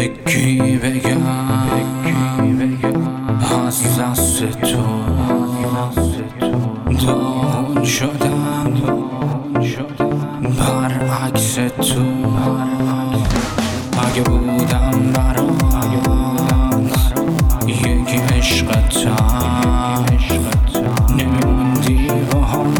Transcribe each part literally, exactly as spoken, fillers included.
بگی بگم از دست تو داغون شدم، برعکس تو اگه بودم برات یک عشقتم نمیموندی با هم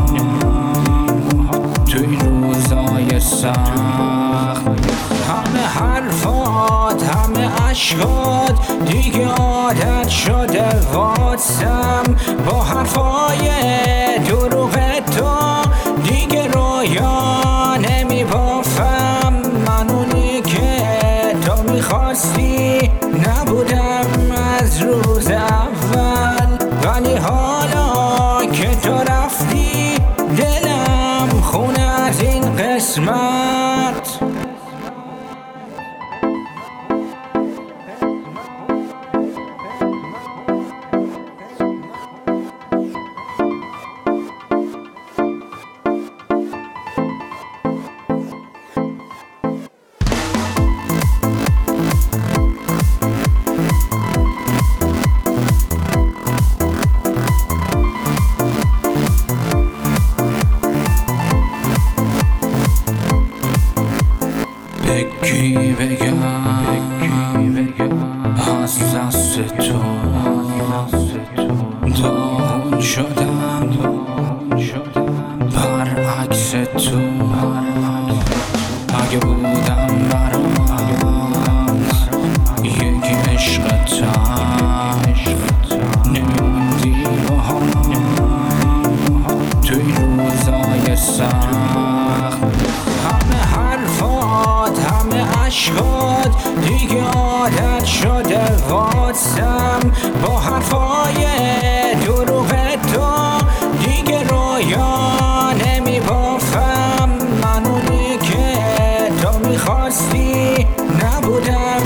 توی روزای سخت. همه حرفات همه عشقات دیگه عادت شده واسم، با حرفای دروغ تو دیگه رویا نمیبافم. من اونی که تو میخواستی نبودم از روز اول، ولی حالا که تو رفتی دلم خونه از این قسمت. بگی بگم از دست تو داغون شدم، برعکس تو اگه بودم برات یک عشقتم نمیموندی با هم توی روزای سخت. همه حرفات همه عشقات دیگه عادت شده واسم، با حرفای دروغ تو دیگه رویا نمیبافم. من اونی که تو میخواستی نبودم